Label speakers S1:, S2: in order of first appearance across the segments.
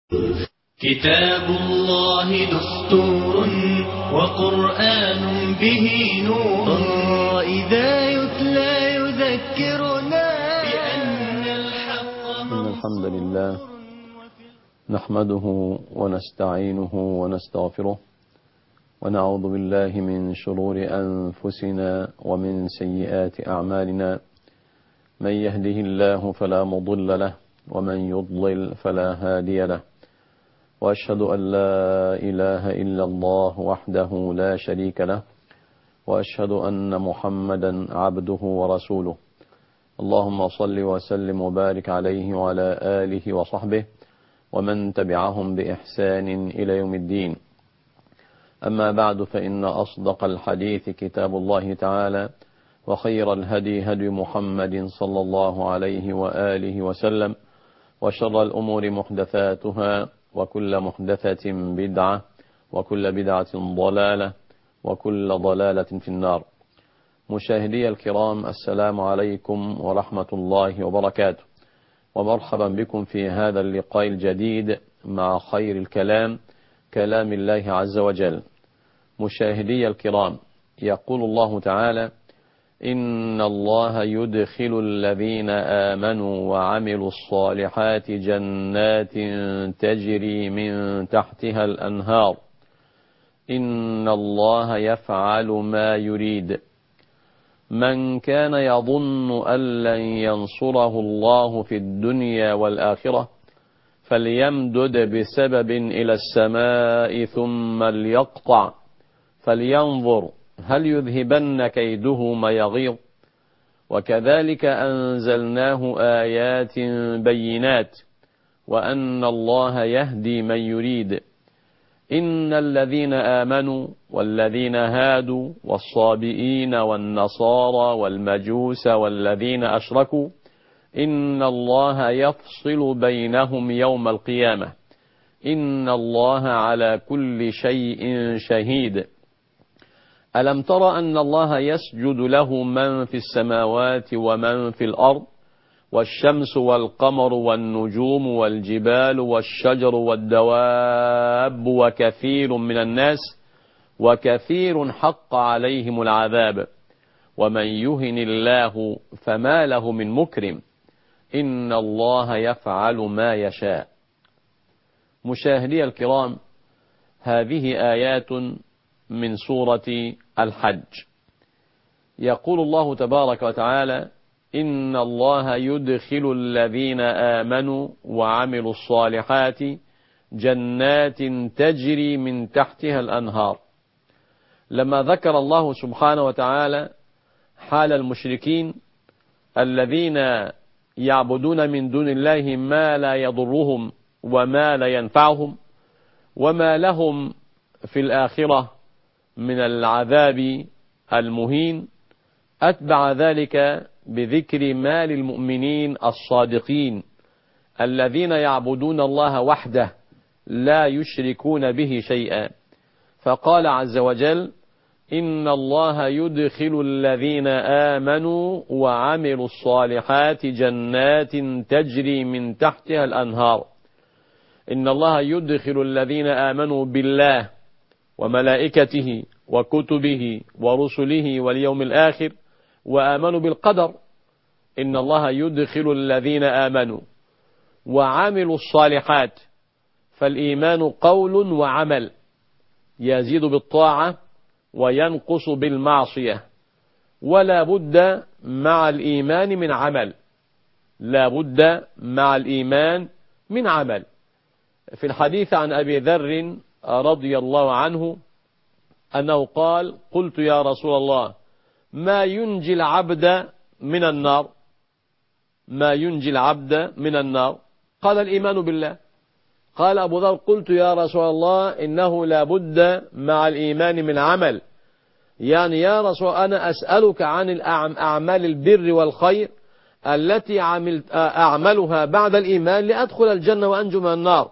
S1: كتاب الله دستور وقرآن به نور، إذا يتلى يذكرنا بأن الحق
S2: إن الحمد لله نحمده ونستعينه ونستغفره ونعوذ بالله من شرور أنفسنا ومن سيئات أعمالنا. من يهده الله فلا مضل له ومن يضلل فلا هادي له، وأشهد أن لا إله إلا الله وحده لا شريك له، وأشهد أن محمدا عبده ورسوله. اللهم صل وسلم وبارك عليه وعلى آله وصحبه ومن تبعهم بإحسان إلى يوم الدين. أما بعد، فإن أصدق الحديث كتاب الله تعالى، وخير الهدي هدي محمد صلى الله عليه وآله وسلم، وشر الأمور محدثاتها، وكل محدثة بدعة، وكل بدعة ضلالة، وكل ضلالة في النار. مشاهدي الكرام، السلام عليكم ورحمة الله وبركاته، ومرحبا بكم في هذا اللقاء الجديد مع خير الكلام، كلام الله عز وجل. مشاهدي الكرام، يقول الله تعالى: إن الله يدخل الذين آمنوا وعملوا الصالحات جنات تجري من تحتها الأنهار، إن الله يفعل ما يريد. من كان يظن أن لن ينصره الله في الدنيا والآخرة فليمدد بسبب إلى السماء ثم ليقطع فلينظر هل يذهبن كيده ما يغيظ. وكذلك أنزلناه آيات بينات وأن الله يهدي من يريد. إن الذين آمنوا والذين هادوا والصابئين والنصارى والمجوس والذين أشركوا إن الله يفصل بينهم يوم القيامة، إن الله على كل شيء شهيد. ألم تر أن الله يسجد له من في السماوات ومن في الأرض، والشمس والقمر والنجوم والجبال والشجر والدواب وكثير من الناس، وكثير حق عليهم العذاب، ومن يهن الله فما له من مكرم، إن الله يفعل ما يشاء. مشاهدي الكرام، هذه آيات من سورة الحج. يقول الله تبارك وتعالى: إن الله يدخل الذين آمنوا وعملوا الصالحات جنات تجري من تحتها الأنهار. لما ذكر الله سبحانه وتعالى حال المشركين الذين يعبدون من دون الله ما لا يضرهم وما لا ينفعهم وما لهم في الآخرة من العذاب المهين، أتبع ذلك بذكر ما للمؤمنين الصادقين الذين يعبدون الله وحده لا يشركون به شيئا. فقال عز وجل: إن الله يدخل الذين آمنوا وعملوا الصالحات جنات تجري من تحتها الأنهار. إن الله يدخل الذين آمنوا بالله وملائكته وكتبه ورسله واليوم الآخر وآمنوا بالقدر. إن الله يدخل الذين آمنوا وعملوا الصالحات، فالإيمان قول وعمل، يزيد بالطاعة وينقص بالمعصية، ولا بد مع الإيمان من عمل، لا بد مع الإيمان من عمل. في الحديث عن أبي ذر رضي الله عنه أنه قال: قلت يا رسول الله، ما ينجي العبد من النار؟ ما ينجي العبد من النار؟ قال: الإيمان بالله. قال أبو ذر: قلت يا رسول الله، إنه لا بد مع الإيمان من عمل. يعني يا رسول الله، أنا أسألك عن أعمال البر والخير التي أعملها بعد الإيمان لأدخل الجنة وأنجو من النار.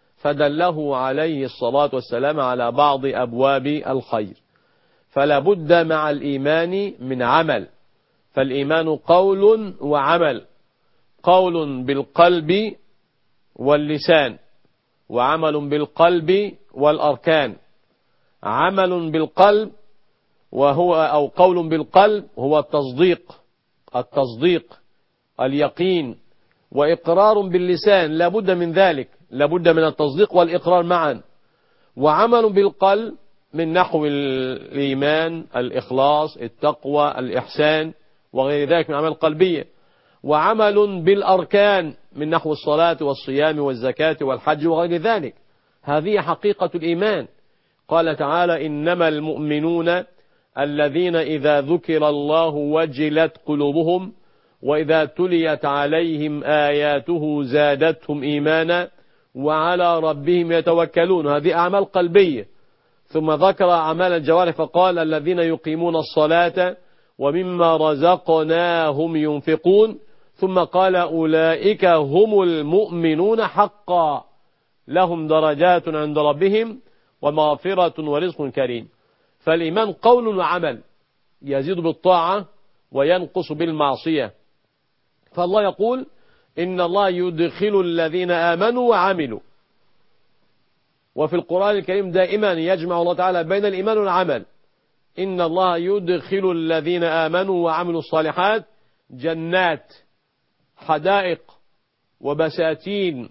S2: فدله عليه الصلاة والسلام على بعض أبواب الخير. فلا بد مع الإيمان من عمل، فالإيمان قول وعمل، قول بالقلب واللسان، وعمل بالقلب والأركان. عمل بالقلب أو قول بالقلب هو التصديق اليقين، وإقرار باللسان، لابد من ذلك، لابد من التصديق والإقرار معا. وعمل بالقلب من نحو الإيمان، الإخلاص، التقوى، الإحسان وغير ذلك من أعمال القلبية. وعمل بالأركان من نحو الصلاة والصيام والزكاة والحج وغير ذلك. هذه حقيقة الإيمان. قال تعالى: إنما المؤمنون الذين إذا ذكر الله وجلت قلوبهم وإذا تليت عليهم آياته زادتهم إيمانا وعلى ربهم يتوكلون. هذه أعمال قلبية. ثم ذكر أعمال الجوارح فقال: الذين يقيمون الصلاة ومما رزقناهم ينفقون. ثم قال: أولئك هم المؤمنون حقا لهم درجات عند ربهم ومغفرة ورزق كريم. فالإيمان قول وعمل، يزيد بالطاعة وينقص بالمعصية. فالله يقول: إن الله يدخل الذين آمنوا وعملوا. وفي القرآن الكريم دائما يجمع الله تعالى بين الإيمان والعمل. إن الله يدخل الذين آمنوا وعملوا الصالحات جنات، حدائق وبساتين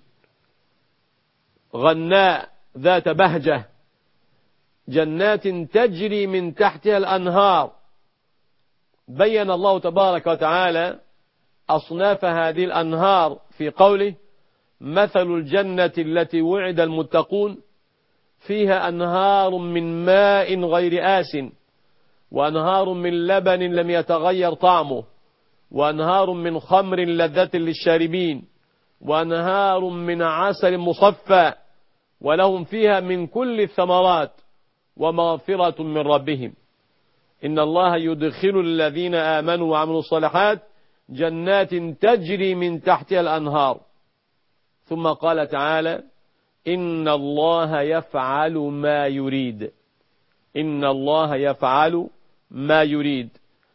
S2: غناء ذات بهجة، جنات تجري من تحتها الأنهار. بين الله تبارك وتعالى أصناف هذه الأنهار في قوله: مثل الجنة التي وعد المتقون فيها أنهار من ماء غير آسٍ وأنهار من لبن لم يتغير طعمه وأنهار من خمر لذة للشاربين وأنهار من عسل مصفى ولهم فيها من كل الثمرات ومغفرة من ربهم. إن الله يدخل الذين آمنوا وعملوا الصالحات جنات تجري من تحتها الأنهار. ثم قال تعالى: إن الله يفعل ما يريد. إن الله يفعل ما يريد.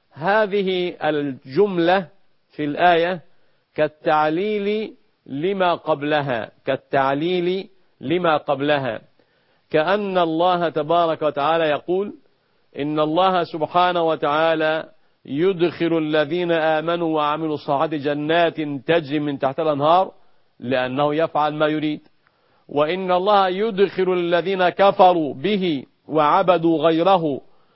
S2: هذه الجملة في الآية كالتعليل لما قبلها، كالتعليل لما قبلها، كأن الله تبارك وتعالى يقول: إن الله سبحانه وتعالى يدخل الذين آمنوا وعملوا الصالحات جنات تجري من تحت الأنهار لأنه يفعل ما يريد. وإن الله يدخل الذين كفروا به وعبدوا غيره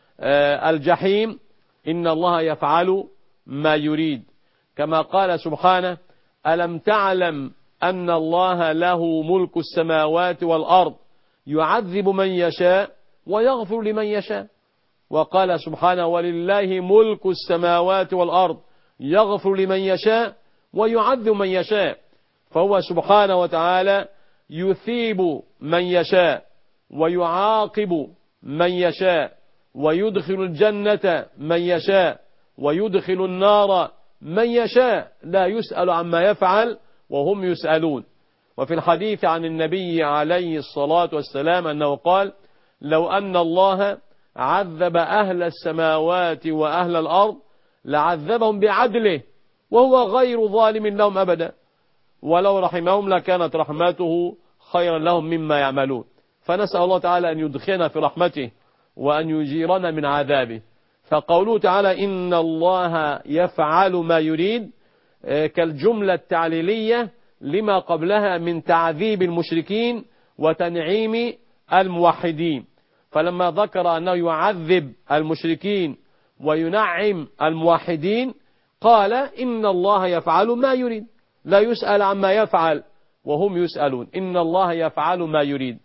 S2: الجحيم. إن الله يفعل ما يريد. كما قال سبحانه: ألم تعلم أن الله له ملك السماوات والأرض يعذب من يشاء ويغفر لمن يشاء. وقال سبحانه: ولله ملك السماوات والأرض يغفر لمن يشاء ويعذب من يشاء. فهو سبحانه وتعالى يثيب من يشاء ويعاقب من يشاء ويدخل الجنة من يشاء ويدخل النار من يشاء، لا يسأل عما يفعل وهم يسألون. وفي الحديث عن النبي عليه الصلاة والسلام أنه قال: لو أن الله عذب أهل السماوات وأهل الأرض لعذبهم بعدله وهو غير ظالم لهم أبدا، ولو رحمهم لكانت رحمته خيرا لهم مما يعملون. فنسأل الله تعالى أن يدخلنا في رحمته وأن يجيرنا من عذابه. فقوله تعالى: إن الله يفعل ما يريد كالجملة التعليلية لما قبلها من تعذيب المشركين وتنعيم الموحدين. فلما ذكر أنه يعذب المشركين وينعم الموحدين قال: إن الله يفعل ما يريد، لا يسأل عما يفعل وهم يسألون. إن الله يفعل ما يريد.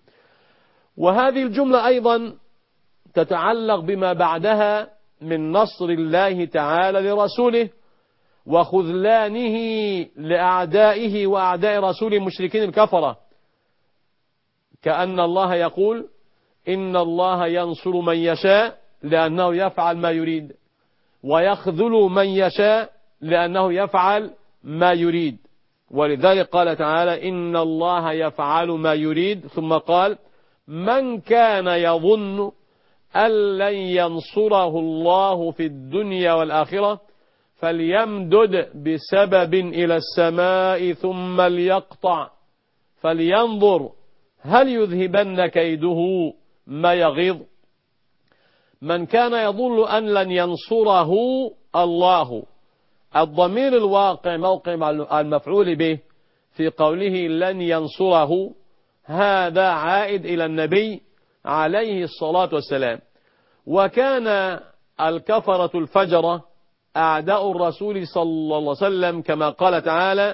S2: وهذه الجملة أيضا تتعلق بما بعدها من نصر الله تعالى لرسوله وخذلانه لأعدائه وأعداء رسوله المشركين الكفرة. كأن الله يقول: إن الله ينصر من يشاء لأنه يفعل ما يريد، ويخذل من يشاء لأنه يفعل ما يريد. ولذلك قال تعالى: إن الله يفعل ما يريد. ثم قال: من كان يظن أن لن ينصره الله في الدنيا والآخرة فليمدد بسبب إلى السماء ثم ليقطع فلينظر هل يذهبن كيده ما يغيظ؟ من كان يظن أن لن ينصره الله، الضمير الواقع موقع المفعول به في قوله لن ينصره، هذا عائد إلى النبي عليه الصلاة والسلام. وكان الكفرة الفجرة أعداء الرسول صلى الله عليه وسلم كما قال تعالى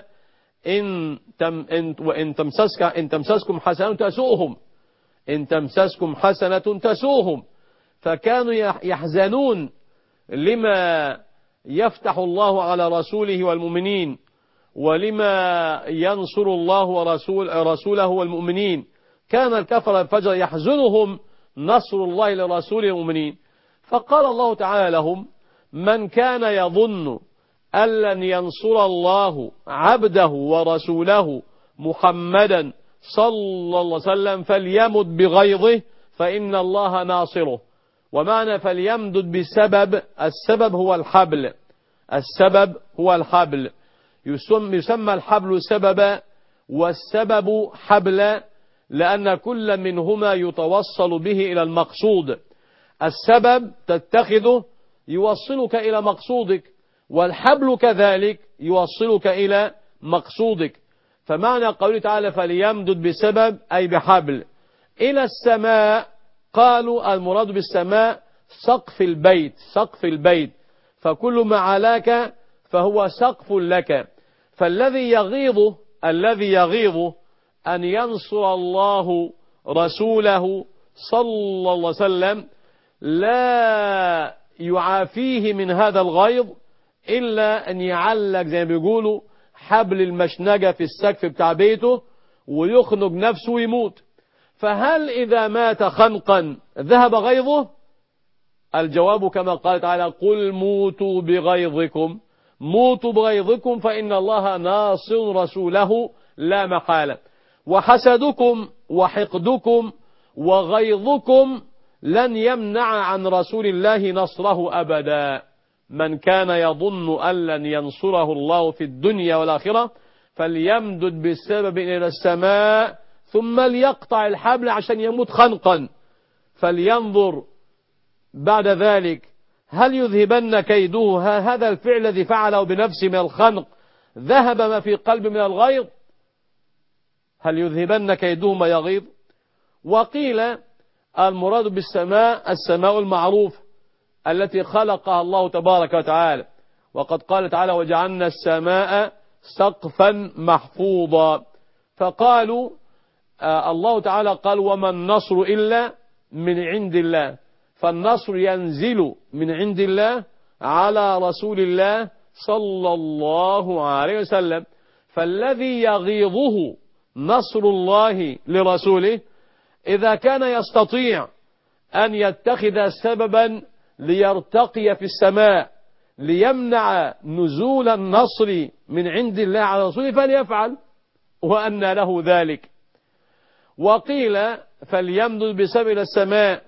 S2: إن تمسسكم حسنة تسوءهم، إن تمسسكم حسنة تسوءهم، فكانوا يحزنون لما يفتح الله على رسوله والمؤمنين، ولما ينصر الله ورسوله والمؤمنين. كان الكفر الفجر يحزنهم نصر الله لرسوله والمؤمنين، فقال الله تعالى لهم من كان يظن أن لن ينصر الله عبده ورسوله محمدا صلى الله عليه وسلم فليمد بغيظه فإن الله ناصره. ومعنى فليمدد بسبب، السبب هو الحبل، السبب هو الحبل، يسمى الحبل سببا والسبب حبلا، لأن كل منهما يتوصل به إلى المقصود. السبب تتخذه يوصلك إلى مقصودك، والحبل كذلك يوصلك إلى مقصودك. فمعنى قوله تعالى فليمدد بسبب أي بحبل إلى السماء، قالوا المراد بالسماء سقف البيت، سقف البيت، فكل ما علاك فهو سقف لك. فالذي يغيظ أن ينصر الله رسوله صلى الله عليه وسلم لا يعافيه من هذا الغيظ إلا أن يعلق زي ما بيقولوا حبل المشنقة في السقف بتاع بيته ويخنق نفسه ويموت. فهل إذا مات خنقا ذهب غيظه؟ الجواب كما قال تعالى قل موتوا بغيظكم، موتوا بغيظكم فإن الله ناصر رسوله لا محالة. وحسدكم وحقدكم وغيظكم لن يمنع عن رسول الله نصره أبدا. من كان يظن أن لن ينصره الله في الدنيا والآخرة فليمدد بالسبب إلى السماء ثم ليقطع الحبل عشان يموت خنقا، فلينظر بعد ذلك هل يذهبن كيده. هذا الفعل الذي فعله بنفسه من الخنق ذهب ما في قلب من الغيظ؟ هل يذهبن كيده ما يغيظ؟ وقيل المراد بالسماء السماء المعروف التي خلقها الله تبارك وتعالى، وقد قال تعالى وجعلنا السماء سقفا محفوظا. فقالوا الله تعالى قال وما النصر إلا من عند الله، فالنصر ينزل من عند الله على رسول الله صلى الله عليه وسلم. فالذي يغيظه نصر الله لرسوله إذا كان يستطيع أن يتخذ سببا ليرتقي في السماء ليمنع نزول النصر من عند الله على رسوله فليفعل، وأن له ذلك. وقيل فليمدد بسبب إلى السماء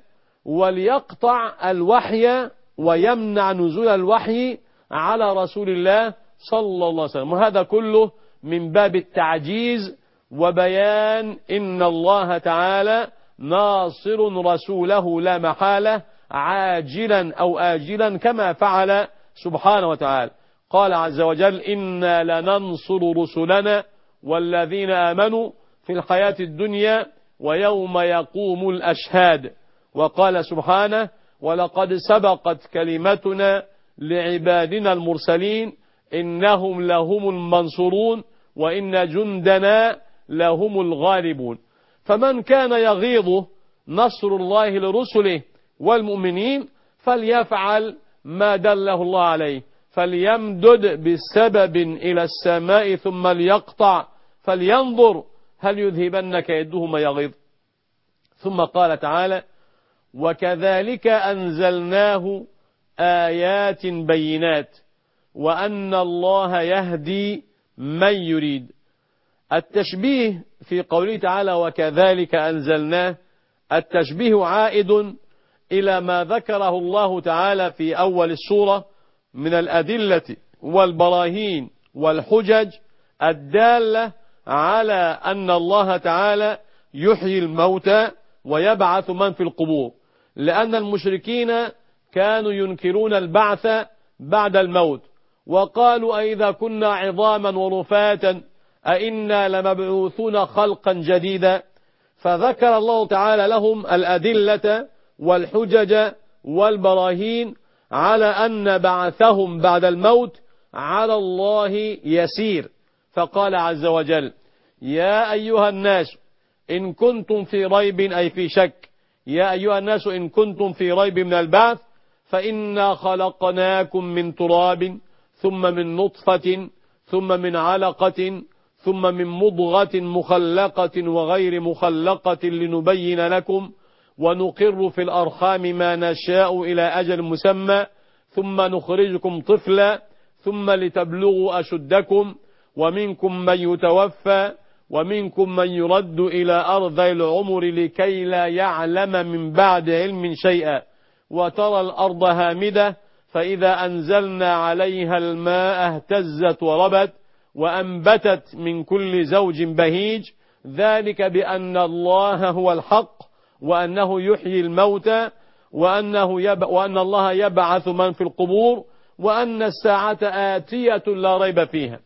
S2: وليقطع الوحي ويمنع نزول الوحي على رسول الله صلى الله عليه وسلم. وهذا كله من باب التعجيز وبيان إن الله تعالى ناصر رسوله لا محالة عاجلا أو آجلا كما فعل سبحانه وتعالى. قال عز وجل إنا لننصر رسلنا والذين آمنوا في الحياة الدنيا ويوم يقوم الأشهاد. وقال سبحانه ولقد سبقت كلمتنا لعبادنا المرسلين إنهم لهم المنصورون وإن جندنا لهم الغالبون. فمن كان يغيظ نصر الله لرسله والمؤمنين فليفعل ما دله الله عليه، فليمدد بسبب إلى السماء ثم ليقطع فلينظر هل يذهبن كيده ما يغيظ. ثم قال تعالى وكذلك أنزلناه آيات بينات وأن الله يهدي من يريد. التشبيه في قوله تعالى وكذلك أنزلناه، التشبيه عائد إلى ما ذكره الله تعالى في أول السورة من الأدلة والبراهين والحجج الدالة على أن الله تعالى يحيي الموتى ويبعث من في القبور، لأن المشركين كانوا ينكرون البعث بعد الموت، وقالوا أئذا كنا عظاما ورفاتا أئنا لمبعوثون خلقا جديدا. فذكر الله تعالى لهم الأدلة والحجج والبراهين على أن بعثهم بعد الموت على الله يسير، فقال عز وجل: يا أيها الناس إن كنتم في ريب، أي في شك، يا أيها الناس إن كنتم في ريب من البعث فإنا خلقناكم من تراب ثم من نطفة ثم من علقة ثم من مضغة مخلقة وغير مخلقة لنبين لكم ونقر في الأرحام ما نشاء إلى أجل مسمى ثم نخرجكم طفلا ثم لتبلغوا أشدكم ومنكم من يتوفى ومنكم من يرد إلى أرذل العمر لكي لا يعلم من بعد علم شيئا وترى الأرض هامدة فإذا أنزلنا عليها الماء اهتزت وربت وأنبتت من كل زوج بهيج ذلك بأن الله هو الحق وأنه يحيي الموتى وأن الله يبعث من في القبور وأن الساعة آتية لا ريب فيها.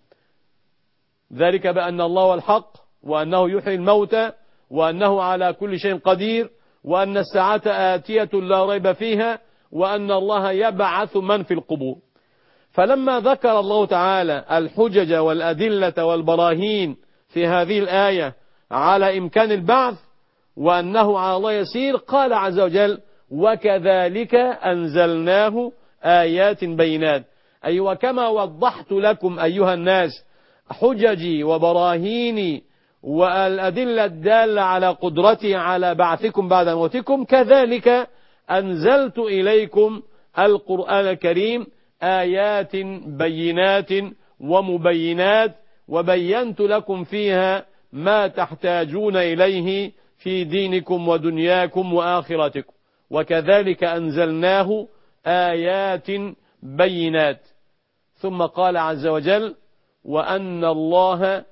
S2: ذلك بأن الله هو الحق وأنه يحيي الموتى وأنه على كل شيء قدير وأن الساعة آتية لا ريب فيها وأن الله يبعث من في القبور. فلما ذكر الله تعالى الحجج والأدلة والبراهين في هذه الآية على إمكان البعث وأنه على الله يسير، قال عز وجل: وكذلك أنزلناه آيات بينات، أي وكما وضحت لكم أيها الناس حججي وبراهيني والأدلة الدالة على قدرتي على بعثكم بعد موتكم، كذلك أنزلت إليكم القرآن الكريم آيات بينات ومبينات وبينت لكم فيها ما تحتاجون إليه في دينكم ودنياكم وآخرتكم، وكذلك أنزلناه آيات بينات. ثم قال عز وجل: وأن الله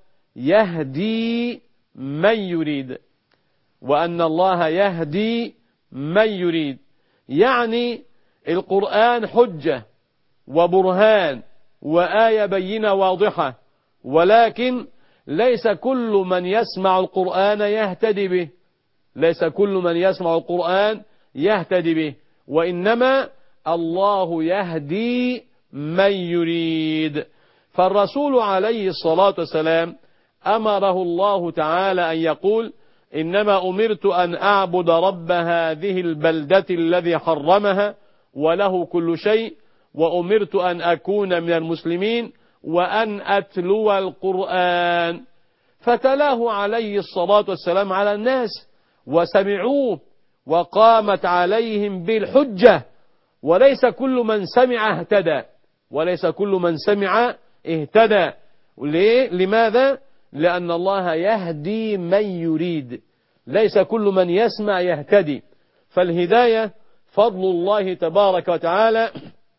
S2: يهدي من يريد، وأن الله يهدي من يريد، يعني القرآن حجة وبرهان وآية بينة واضحة، ولكن ليس كل من يسمع القرآن يهتدي به، ليس كل من يسمع القرآن يهتدي به، وإنما الله يهدي من يريد. فالرسول عليه الصلاة والسلام أمره الله تعالى أن يقول: إنما أمرت أن أعبد رب هذه البلدة الذي حرمها وله كل شيء، وأمرت أن أكون من المسلمين وأن أتلو القرآن. فتلاه عليه الصلاة والسلام على الناس وسمعوه وقامت عليهم بالحجة، وليس كل من سمع اهتدى، وليس كل من سمع اهتدى. لماذا؟ لأن الله يهدي من يريد، ليس كل من يسمع يهتدي. فالهداية فضل الله تبارك وتعالى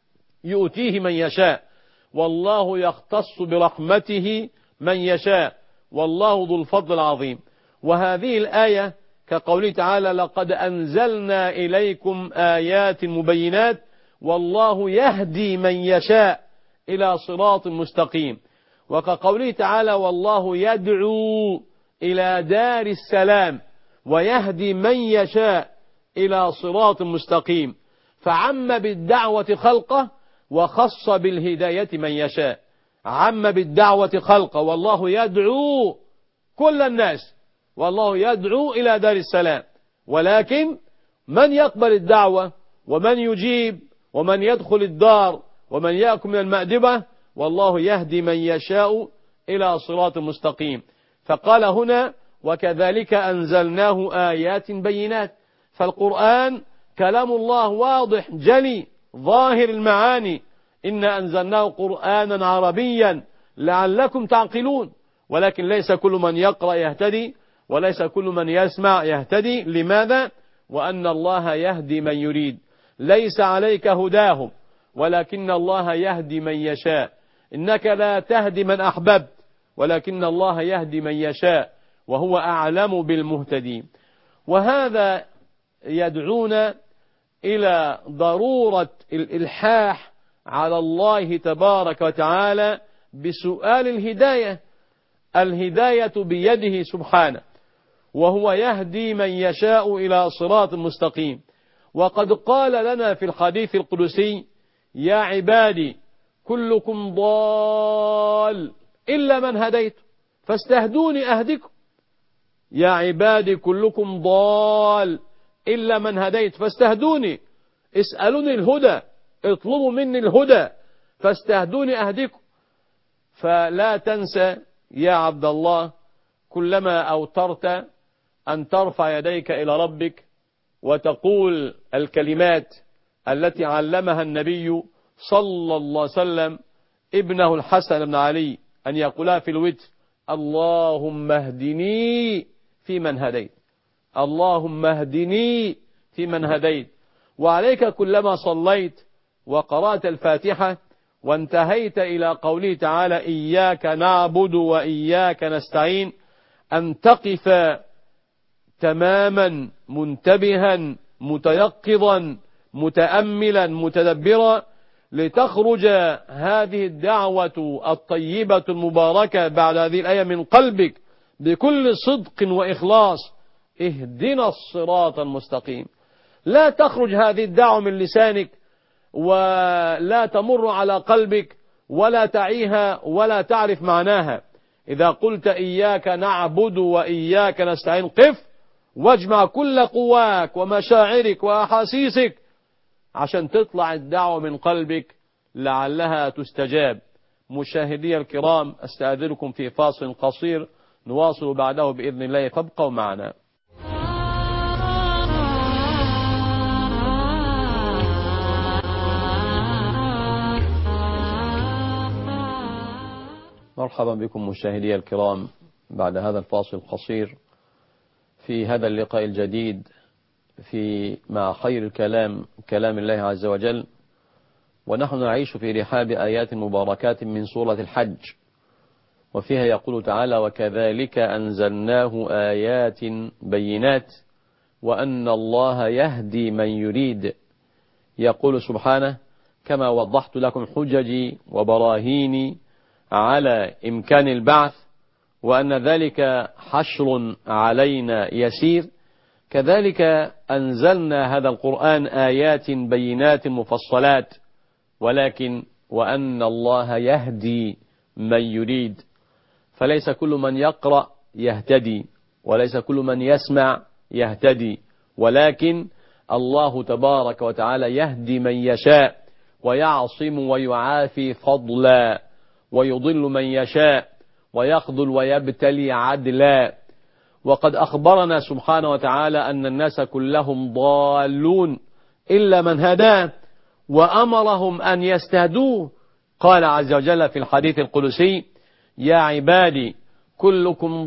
S2: يؤتيه من يشاء، والله يختص برحمته من يشاء، والله ذو الفضل العظيم. وهذه الآية كقوله تعالى: لقد أنزلنا إليكم آيات مبينات والله يهدي من يشاء إلى صراط مستقيم. وكقوله تعالى: والله يدعو إلى دار السلام ويهدي من يشاء إلى صراط مستقيم. فعم بالدعوة خلقه وخص بالهداية من يشاء، عم بالدعوة خلقه، والله يدعو كل الناس، والله يدعو إلى دار السلام، ولكن من يقبل الدعوة ومن يجيب ومن يدخل الدار ومن يأكل من المأدبة، والله يهدي من يشاء إلى صراط مستقيم. فقال هنا: وكذلك أنزلناه آيات بينات. فالقرآن كلام الله واضح جلي ظاهر المعاني، إنا أنزلناه قرآنا عربيا لعلكم تعقلون. ولكن ليس كل من يقرأ يهتدي، وليس كل من يسمع يهتدي. لماذا؟ وأن الله يهدي من يريد، ليس عليك هداهم ولكن الله يهدي من يشاء. إنك لا تهدي من أحببت ولكن الله يهدي من يشاء، وهو أعلم بالمهتدين. وهذا يدعونا إلى ضرورة الإلحاح على الله تبارك وتعالى بسؤال الهداية. الهداية بيده سبحانه، وهو يهدي من يشاء إلى صراط مستقيم. وقد قال لنا في الحديث القدسي: يا عبادي كلكم ضال إلا من هديت فاستهدوني أهدكم. يا عبادي كلكم ضال إلا من هديت فاستهدوني، اسألوني الهدى، اطلبوا مني الهدى فاستهدوني أهدكم. فلا تنسى يا عبد الله كلما أوترت أن ترفع يديك إلى ربك وتقول الكلمات التي علمها النبي صلى الله عليه وسلم ابنه الحسن بن علي أن يقولها في الوتر: اللهم اهدني فيمن هديت، اللهم اهدني فيمن هديت. وعليك كلما صليت وقرأت الفاتحة وانتهيت إلى قوله تعالى: إياك نعبد وإياك نستعين، أن تقف تماما منتبها متيقظا متأملا متدبرا، لتخرج هذه الدعوة الطيبة المباركة بعد هذه الآية من قلبك بكل صدق وإخلاص: اهدنا الصراط المستقيم. لا تخرج هذه الدعوة من لسانك ولا تمر على قلبك ولا تعيها ولا تعرف معناها. إذا قلت إياك نعبد وإياك نستعين، قف واجمع كل قواك ومشاعرك وأحاسيسك عشان تطلع الدعوة من قلبك لعلها تستجاب. مشاهدي الكرام، أستأذنكم في فاصل قصير نواصل بعده بإذن الله، فابقوا معنا. مرحبا بكم مشاهدي الكرام بعد هذا الفاصل القصير في هذا اللقاء الجديد مع خير الكلام، كلام الله عز وجل. ونحن نعيش في رحاب آيات مباركات من سورة الحج، وفيها يقول تعالى: وكذلك أنزلناه آيات بينات وأن الله يهدي من يريد. يقول سبحانه: كما وضحت لكم حججي وبراهيني على إمكان البعث وأن ذلك حشر علينا يسير، كذلك أنزلنا هذا القرآن آيات بينات مفصلات، ولكن وأن الله يهدي من يريد. فليس كل من يقرأ يهتدي، وليس كل من يسمع يهتدي، ولكن الله تبارك وتعالى يهدي من يشاء ويعصم ويعافي فضلا، ويضل من يشاء ويخذل ويبتلي عدلا. وقد أخبرنا سبحانه وتعالى أن الناس كلهم ضالون إلا من هداه، وأمرهم أن يستهدوه. قال عز وجل في الحديث القدسي: يا عبادي كلكم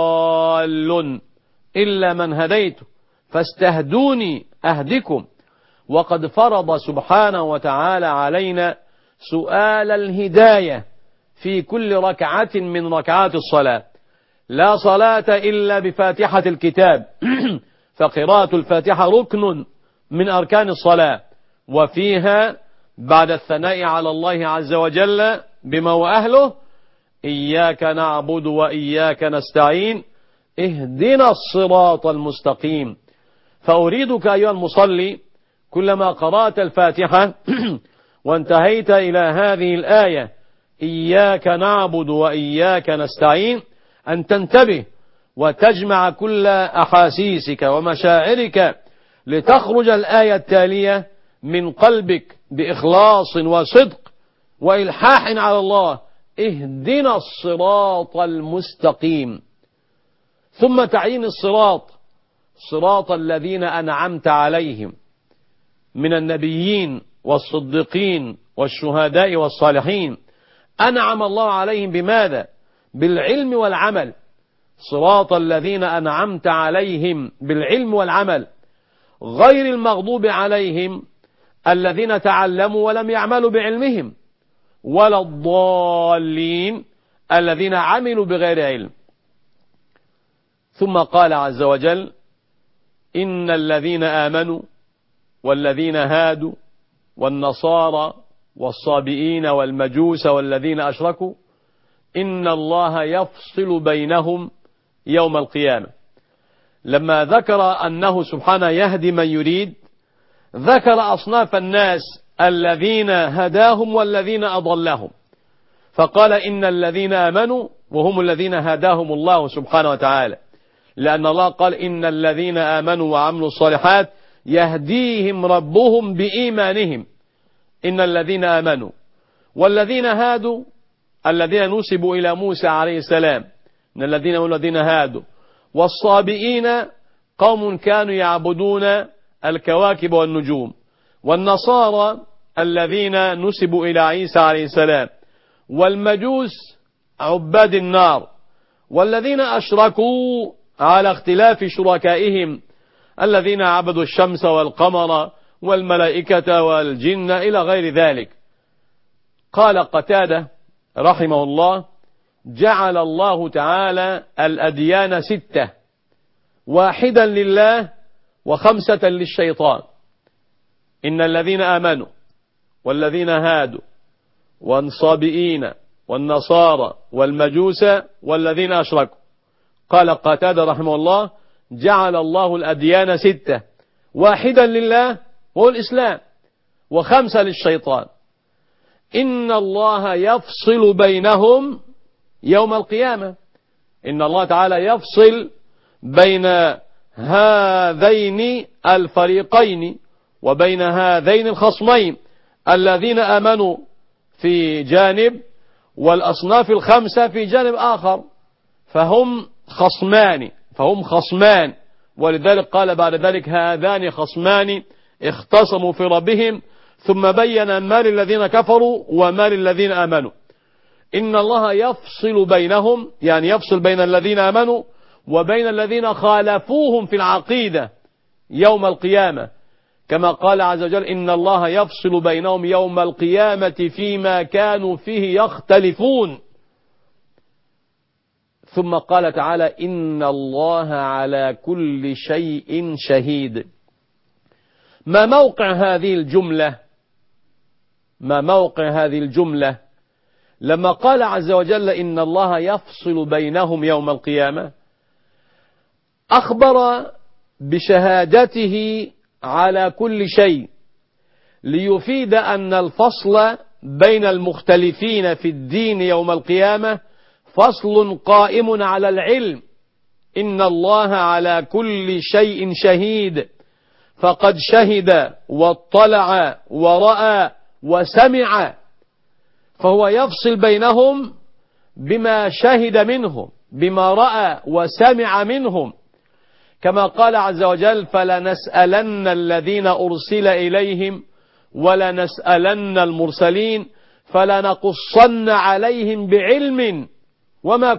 S2: ضال إلا من هديت فاستهدوني أهدكم. وقد فرض سبحانه وتعالى علينا سؤال الهداية في كل ركعة من ركعات الصلاة. لا صلاة إلا بفاتحة الكتاب فقراءة الفاتحة ركن من أركان الصلاة، وفيها بعد الثناء على الله عز وجل بما هو أهله: إياك نعبد وإياك نستعين اهدنا الصراط المستقيم. فأريدك أيها المصلي كلما قرأت الفاتحة وانتهيت إلى هذه الآية: إياك نعبد وإياك نستعين، أن تنتبه وتجمع كل أحاسيسك ومشاعرك لتخرج الآية التالية من قلبك بإخلاص وصدق وإلحاح على الله: اهدنا الصراط المستقيم. ثم تعيين الصراط: صراط الذين أنعمت عليهم من النبيين والصديقين والشهداء والصالحين. أنعم الله عليهم بماذا؟ بالعلم والعمل. صراط الذين أنعمت عليهم بالعلم والعمل، غير المغضوب عليهم الذين تعلموا ولم يعملوا بعلمهم، ولا الضالين الذين عملوا بغير علم. ثم قال عز وجل: إن الذين آمنوا والذين هادوا والنصارى والصابئين والمجوس والذين أشركوا إن الله يفصل بينهم يوم القيامة. لما ذكر أنه سبحانه يهدي من يريد، ذكر أصناف الناس الذين هداهم والذين أضلهم، فقال إن الذين آمنوا وهم الذين هداهم الله سبحانه وتعالى، لأن الله قال: إن الذين آمنوا وعملوا الصالحات يهديهم ربهم بإيمانهم. إن الذين آمنوا والذين هادوا الذين نسبوا إلى موسى عليه السلام، إن الذين والذين هادوا، والصابئين قوم كانوا يعبدون الكواكب والنجوم، والنصارى الذين نسبوا إلى عيسى عليه السلام، والمجوس عباد النار، والذين أشركوا على اختلاف شركائهم الذين عبدوا الشمس والقمر والملائكة والجن إلى غير ذلك. قال قتادة رحمه الله: جعل الله تعالى الأديان 6، 1 لله و5 للشيطان. إن الذين آمنوا والذين هادوا والصابئين والنصارى والمجوس والذين أشركوا. قال قتادة رحمه الله: جعل الله الأديان 6، 1 لله هو الإسلام و5 للشيطان. إن الله يفصل بينهم يوم القيامة. إن الله تعالى يفصل بين هذين الفريقين وبين هذين الخصمين، الذين آمنوا في جانب والأصناف 5 في جانب آخر، فهم خصمان. ولذلك قال بعد ذلك: هذان خصمان اختصموا في ربهم، ثم بين ما للذين كفروا وما للذين آمنوا. إن الله يفصل بينهم، يعني يفصل بين الذين آمنوا وبين الذين خالفوهم في العقيدة يوم القيامة، كما قال عز وجل: إن الله يفصل بينهم يوم القيامة فيما كانوا فيه يختلفون. ثم قال تعالى: إن الله على كل شيء شهيد. ما موقع هذه الجملة لما قال عز وجل: إن الله يفصل بينهم يوم القيامة؟ أخبر بشهادته على كل شيء ليفيد أن الفصل بين المختلفين في الدين يوم القيامة فصل قائم على العلم. إن الله على كل شيء شهيد، فقد شهد واطلع ورأى وسمع، فهو يفصل بينهم بما شهد منهم، بما رأى وسمع منهم، كما قال عز وجل: فلنسألن الذين أرسل إليهم ولنسألن المرسلين فلنقصن عليهم بعلم وما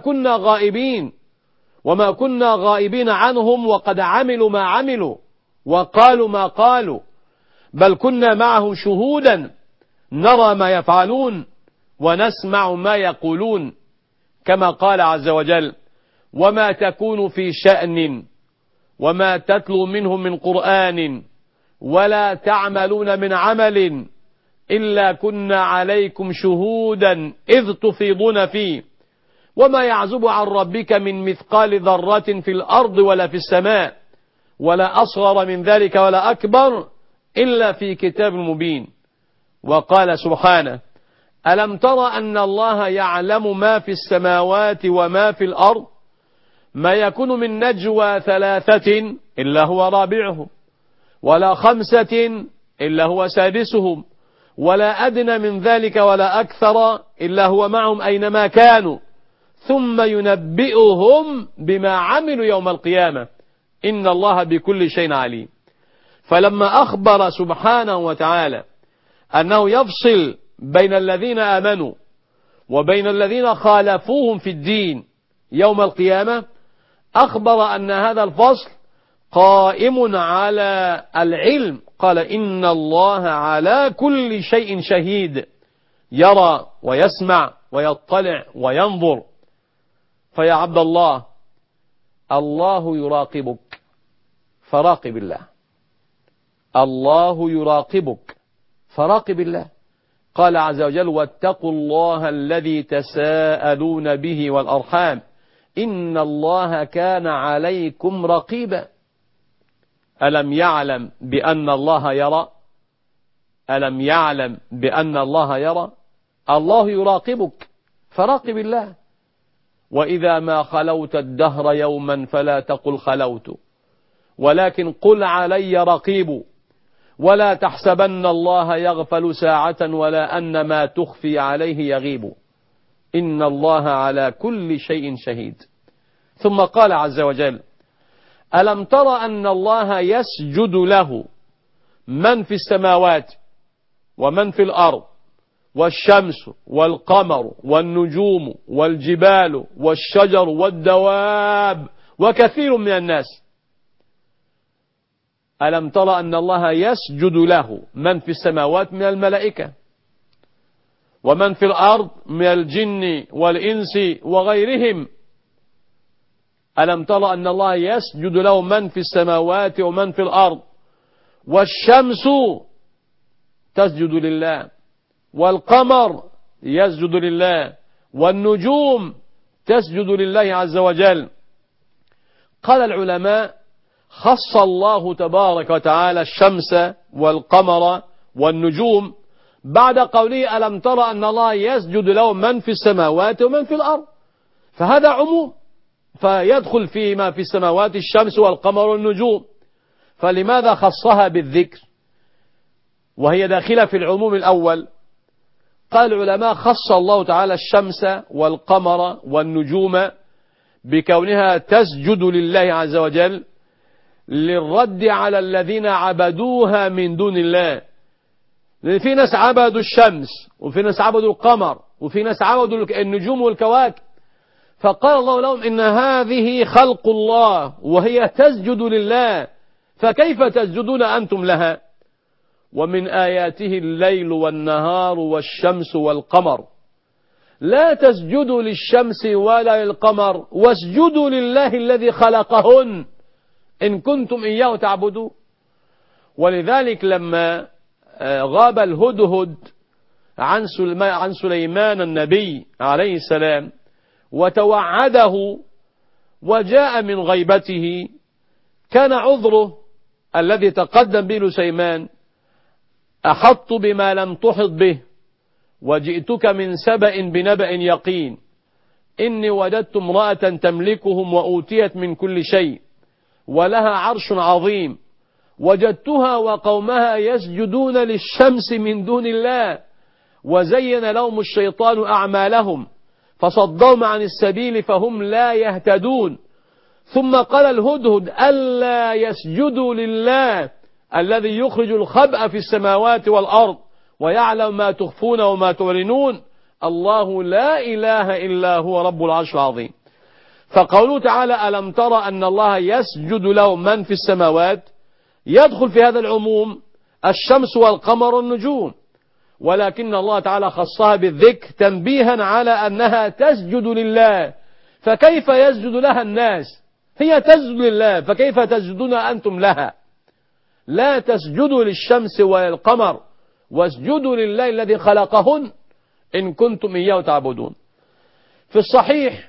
S2: كنا غائبين عنهم وقد عملوا ما عملوا وقالوا ما قالوا، بل كنا معهم شهودا نرى ما يفعلون ونسمع ما يقولون، كما قال عز وجل: وما تكون في شأن وما تتلو منه من قرآن ولا تعملون من عمل إلا كنا عليكم شهودا إذ تفيضون فيه وما يعزب عن ربك من مثقال ذرة في الأرض ولا في السماء ولا أصغر من ذلك ولا أكبر إلا في كتاب مبين. وقال سبحانه: ألم تر أن الله يعلم ما في السماوات وما في الأرض ما يكون من نجوى 3 إلا هو رابعهم ولا 5 إلا هو سادسهم ولا أدنى من ذلك ولا أكثر إلا هو معهم أينما كانوا ثم ينبئهم بما عملوا يوم القيامة إن الله بكل شيء عليم. فلما أخبر سبحانه وتعالى أنه يفصل بين الذين آمنوا وبين الذين خالفوهم في الدين يوم القيامة، أخبر أن هذا الفصل قائم على العلم. قال: إن الله على كل شيء شهيد، يرى ويسمع ويطلع وينظر. فيا عبد الله، الله يراقبك فراقب الله. الله يراقبك فراقب الله. قال عز وجل واتقوا الله الذي تساءلون به والأرحام إن الله كان عليكم رقيبا. ألم يعلم بأن الله يرى؟ ألم يعلم بأن الله يرى؟ الله يراقبك فراقب الله. وإذا ما خلوت الدهر يوما فلا تقل خلوت ولكن قل علي رقيب ولا تحسبن الله يغفل ساعة ولا أن ما تخفي عليه يغيب إن الله على كل شيء شهيد. ثم قال عز وجل ألم تر أن الله يسجد له من في السماوات ومن في الأرض والشمس والقمر والنجوم والجبال والشجر والدواب وكثير من الناس. ألم تر أن الله يسجد له من في السماوات من الملائكة ومن في الأرض من الجن والإنس وغيرهم. ألم تر أن الله يسجد له من في السماوات ومن في الأرض والشمس تسجد لله والقمر يسجد لله والنجوم تسجد لله عز وجل. قال العلماء خص الله تبارك وتعالى الشمس والقمر والنجوم بعد قوله ألم تر أن الله يسجد له من في السماوات ومن في الأرض، فهذا عموم فيدخل فيما في السماوات الشمس والقمر والنجوم، فلماذا خصها بالذكر وهي داخلة في العموم الأول؟ قال العلماء خص الله تعالى الشمس والقمر والنجوم بكونها تسجد لله عز وجل للرد على الذين عبدوها من دون الله. لأن في ناس عبدوا الشمس وفي ناس عبدوا القمر وفي ناس عبدوا النجوم والكواكب، فقال الله لهم إن هذه خلق الله وهي تسجد لله فكيف تسجدون أنتم لها؟ ومن آياته الليل والنهار والشمس والقمر لا تسجدوا للشمس ولا للقمر واسجدوا لله الذي خلقهن إن كنتم إياه تعبدون. ولذلك لما غاب الهدهد عن سليمان النبي عليه السلام وتوعده وجاء من غيبته، كان عذره الذي تقدم به سليمان أحط بما لم تحط به وجئتك من سبأ بنبأ يقين إني وجدت امرأة تملكهم وأوتيت من كل شيء ولها عرش عظيم وجدتها وقومها يسجدون للشمس من دون الله وزين لهم الشيطان أعمالهم فصدهم عن السبيل فهم لا يهتدون. ثم قال الهدهد ألا يسجدوا لله الذي يخرج الخبأ في السماوات والأرض ويعلم ما تخفون وما تعلنون الله لا إله إلا هو رب العرش العظيم. فقوله تعالى ألم ترى أن الله يسجد له من في السماوات يدخل في هذا العموم الشمس والقمر والنجوم، ولكن الله تعالى خصها بالذكر تنبيها على أنها تسجد لله، فكيف يسجد لها الناس؟ هي تسجد لله فكيف تسجدون أنتم لها؟ لا تسجدوا للشمس والقمر واسجدوا لله الذي خلقهن إن كنتم إياه تعبدون. في الصحيح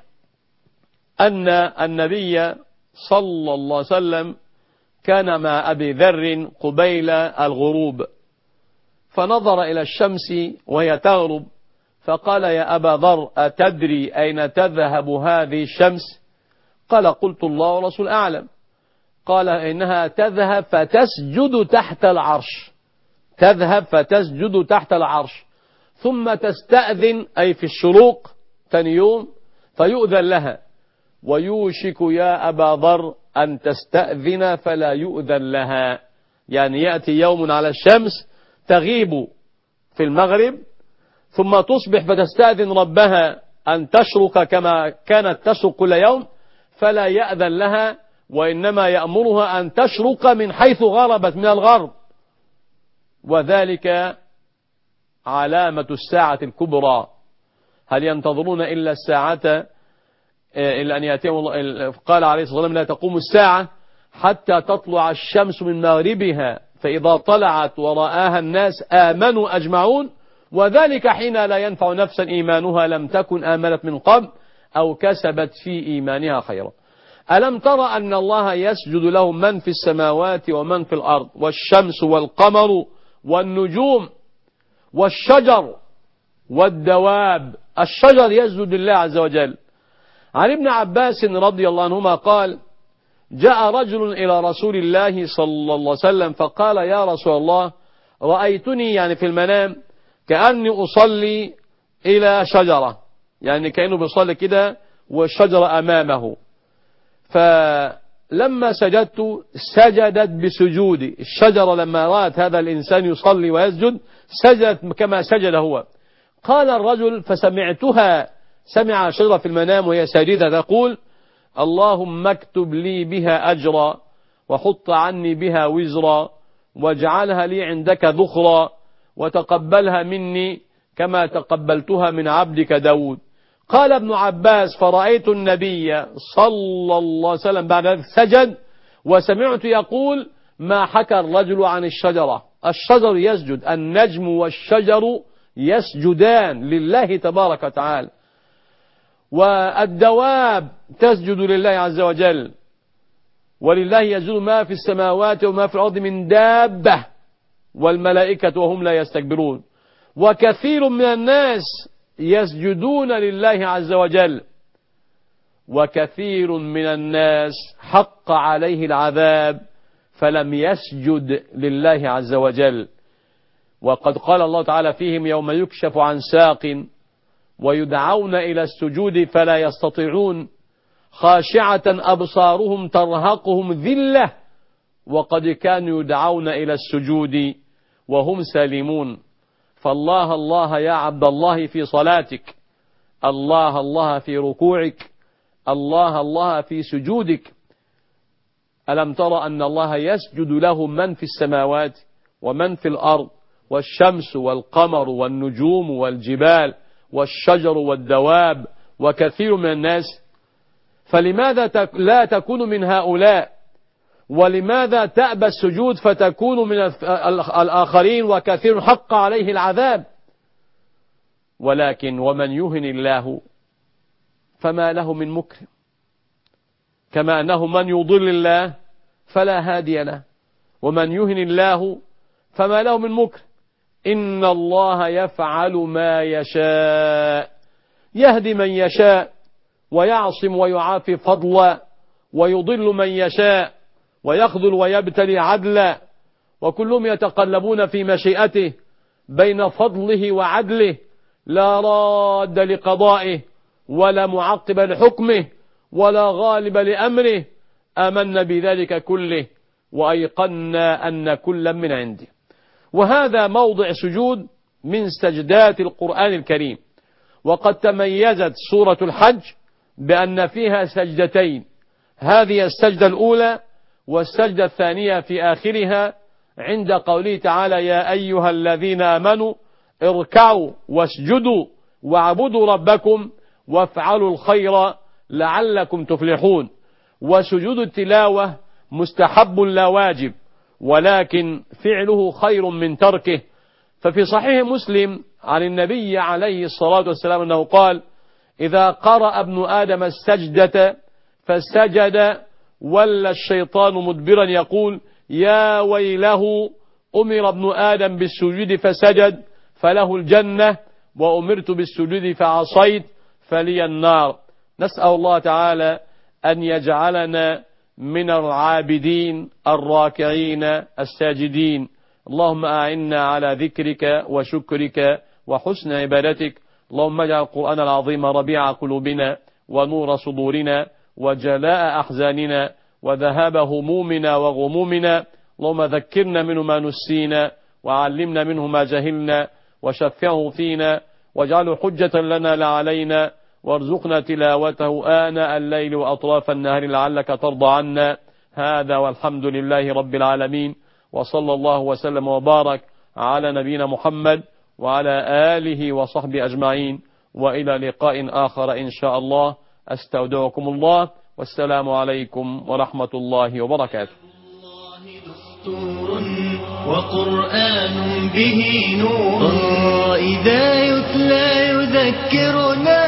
S2: أن النبي صلى الله عليه وسلم كان مع أبي ذر قبيل الغروب فنظر إلى الشمس وهي تغرب فقال يا أبا ذر أتدري أين تذهب هذه الشمس؟ قال قلت الله ورسول أعلم. قال إنها تذهب فتسجد تحت العرش، تذهب فتسجد تحت العرش ثم تستأذن أي في الشروق ثاني يوم فيؤذن لها، ويوشك يا أبا ذر أن تستأذن فلا يؤذن لها، يعني يأتي يوم على الشمس تغيب في المغرب ثم تصبح فتستأذن ربها أن تشرق كما كانت تشرق كل يوم فلا يأذن لها، وإنما يأمرها أن تشرق من حيث غربت من الغرب، وذلك علامة الساعة الكبرى. هل ينتظرون إلا الساعة إلا أن يأتيهم قال عليه الصلاة والسلام لا تقوم الساعة حتى تطلع الشمس من مغربها فإذا طلعت ورآها الناس آمنوا أجمعون وذلك حين لا ينفع نفسا إيمانها لم تكن آمنت من قبل أو كسبت في إيمانها خيرا. ألم ترى أن الله يسجد له من في السماوات ومن في الأرض والشمس والقمر والنجوم والشجر والدواب. الشجر يسجد لله عز وجل. عن ابن عباس رضي الله عنهما قال جاء رجل إلى رسول الله صلى الله عليه وسلم فقال يا رسول الله رأيتني يعني في المنام كأني أصلي إلى شجرة، يعني كأنه بيصلي كده والشجرة أمامه، فلما سجدت سجدت بسجودي. الشجرة لما رأت هذا الإنسان يصلي ويسجد سجدت كما سجد هو. قال الرجل فسمعتها، سمع الشجرة في المنام وهي ساجدة تقول اللهم اكتب لي بها أجرا وحط عني بها وزرا واجعلها لي عندك ذخرا وتقبلها مني كما تقبلتها من عبدك داود. قال ابن عباس فرأيت النبي صلى الله عليه وسلم بعد ذلك سجد وسمعت يقول ما حكى الرجل عن الشجرة. الشجر يسجد، النجم والشجر يسجدان لله تبارك وتعالى، والدواب تسجد لله عز وجل، ولله يسجد ما في السماوات وما في الأرض من دابة والملائكة وهم لا يستكبرون. وكثير من الناس يسجدون لله عز وجل، وكثير من الناس حق عليه العذاب فلم يسجد لله عز وجل. وقد قال الله تعالى فيهم يوم يكشف عن ساق ويدعون إلى السجود فلا يستطيعون خاشعة أبصارهم ترهقهم ذلة وقد كانوا يدعون إلى السجود وهم سالمون. فالله الله يا عبد الله في صلاتك، الله الله في ركوعك، الله الله في سجودك. ألم ترى أن الله يسجد له من في السماوات ومن في الأرض والشمس والقمر والنجوم والجبال والشجر والدواب وكثير من الناس؟ فلماذا لا تكون من هؤلاء؟ ولماذا تأبى السجود فتكون من الآخرين وكثير حق عليه العذاب؟ ولكن ومن يهن الله فما له من مكرم، كما أنه من يضل الله فلا هادي له، ومن يهن الله فما له من مكرم. إن الله يفعل ما يشاء، يهدي من يشاء ويعصم ويعافي فضلا ويضل من يشاء ويخذل ويبتلي عدلا، وكلهم يتقلبون في مشيئته بين فضله وعدله لا راد لقضائه ولا معقب لحكمه ولا غالب لأمره. آمنا بذلك كله وأيقنا أن كلا من عنده. وهذا موضع سجود من سجدات القرآن الكريم. وقد تميزت سورة الحج بأن فيها سجدتين، هذه السجدة الأولى والسجدة الثانية في آخرها عند قوله تعالى يا أيها الذين آمنوا اركعوا واسجدوا واعبدوا ربكم وافعلوا الخير لعلكم تفلحون. وسجود التلاوة مستحب لا واجب، ولكن فعله خير من تركه. ففي صحيح مسلم عن النبي عليه الصلاة والسلام أنه قال إذا قرأ ابن آدم السجدة فسجد ولى الشيطان مدبرا يقول يا ويله أمر ابن آدم بالسجود فسجد فله الجنة وأمرت بالسجود فعصيت فلي النار. نسأل الله تعالى أن يجعلنا من العابدين الراكعين الساجدين. اللهم أعنا على ذكرك وشكرك وحسن عبادتك. اللهم اجعل القرآن العظيم ربيع قلوبنا ونور صدورنا وجلاء أحزاننا وذهاب همومنا وغمومنا. اللهم ذكرنا منه ما نسينا وعلمنا منه ما جهلنا وشفعه فينا واجعله حجة لنا لا علينا، وارزقنا تلاوته آناء الليل وأطراف النهار لعلك ترضى عنا. هذا والحمد لله رب العالمين، وصلى الله وسلم وبارك على نبينا محمد وعلى آله وصحبه أجمعين، وإلى لقاء آخر إن شاء الله. أستودعكم الله، والسلام عليكم ورحمة الله وبركاته.
S1: دستور وقرآن به نور إذا يتلى يذكرنا